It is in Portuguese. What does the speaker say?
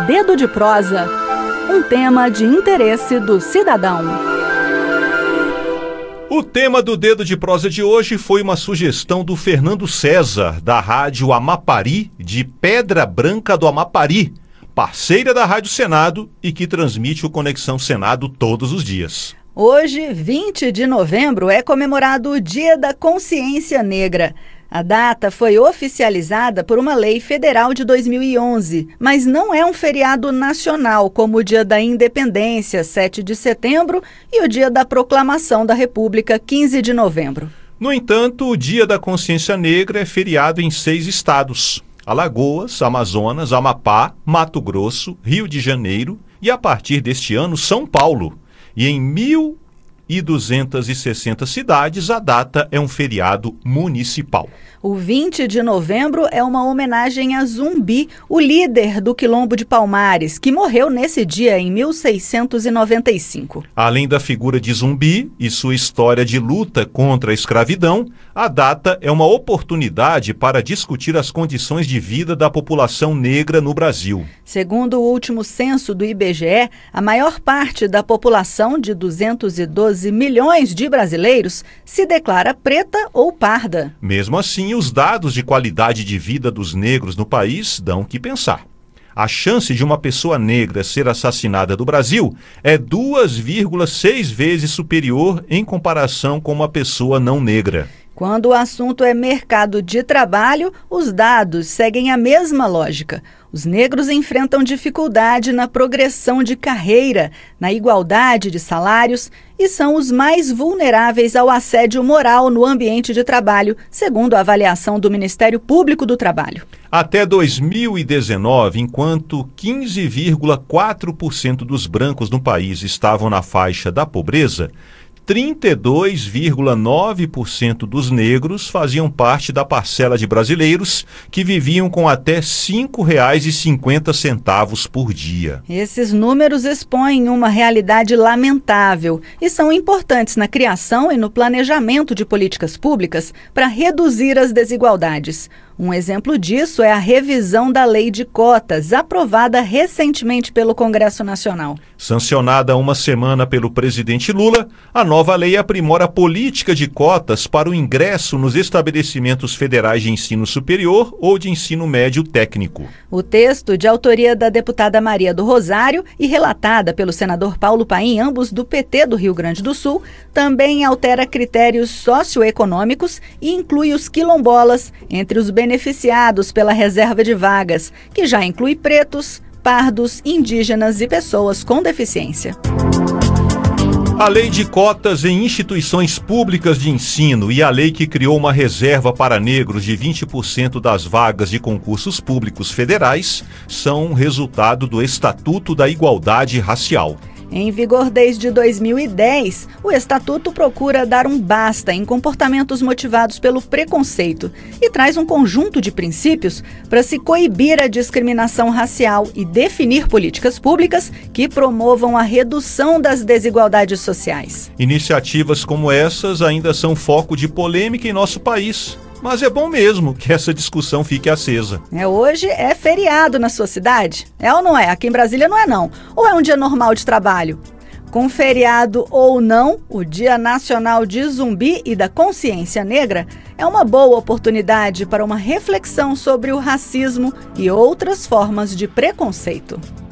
Dedo de Prosa, um tema de interesse do cidadão. O tema do Dedo de Prosa de hoje foi uma sugestão do Fernando César, da Rádio Amapari, de Pedra Branca do Amapari, parceira da Rádio Senado e que transmite o Conexão Senado todos os dias. Hoje, 20 de novembro, é comemorado o Dia da Consciência Negra. A data foi oficializada por uma lei federal de 2011, mas não é um feriado nacional, como o Dia da Independência, 7 de setembro, e o Dia da Proclamação da República, 15 de novembro. No entanto, o Dia da Consciência Negra é feriado em 6 estados: Alagoas, Amazonas, Amapá, Mato Grosso, Rio de Janeiro e, a partir deste ano, São Paulo. E em 1.260 cidades, a data é um feriado municipal. O 20 de novembro é uma homenagem a Zumbi, o líder do Quilombo de Palmares, que morreu nesse dia em 1695. Além da figura de Zumbi e sua história de luta contra a escravidão, a data é uma oportunidade para discutir as condições de vida da população negra no Brasil. Segundo o último censo do IBGE, a maior parte da população de 212 milhões de brasileiros se declara preta ou parda. Mesmo assim, os dados de qualidade de vida dos negros no país dão o que pensar. A chance de uma pessoa negra ser assassinada no Brasil é 2,6 vezes superior em comparação com uma pessoa não negra. Quando o assunto é mercado de trabalho, os dados seguem a mesma lógica. Os negros enfrentam dificuldade na progressão de carreira, na igualdade de salários e são os mais vulneráveis ao assédio moral no ambiente de trabalho, segundo a avaliação do Ministério Público do Trabalho. Até 2019, enquanto 15,4% dos brancos no país estavam na faixa da pobreza, 32,9% dos negros faziam parte da parcela de brasileiros que viviam com até R$ 5,50 por dia. Esses números expõem uma realidade lamentável e são importantes na criação e no planejamento de políticas públicas para reduzir as desigualdades. Um exemplo disso é a revisão da Lei de Cotas, aprovada recentemente pelo Congresso Nacional. Sancionada há uma semana pelo presidente Lula, a nova lei aprimora a política de cotas para o ingresso nos estabelecimentos federais de ensino superior ou de ensino médio técnico. O texto, de autoria da deputada Maria do Rosário e relatada pelo senador Paulo Paim, ambos do PT do Rio Grande do Sul, também altera critérios socioeconômicos e inclui os quilombolas entre os beneficiados pela reserva de vagas, que já inclui pretos, pardos, indígenas e pessoas com deficiência. A lei de cotas em instituições públicas de ensino e a lei que criou uma reserva para negros de 20% das vagas de concursos públicos federais são resultado do Estatuto da Igualdade Racial. Em vigor desde 2010, o Estatuto procura dar um basta em comportamentos motivados pelo preconceito e traz um conjunto de princípios para se coibir a discriminação racial e definir políticas públicas que promovam a redução das desigualdades sociais. Iniciativas como essas ainda são foco de polêmica em nosso país. Mas é bom mesmo que essa discussão fique acesa. Hoje é feriado na sua cidade? É ou não é? Aqui em Brasília não é não. Ou é um dia normal de trabalho? Com feriado ou não, o Dia Nacional de Zumbi e da Consciência Negra é uma boa oportunidade para uma reflexão sobre o racismo e outras formas de preconceito.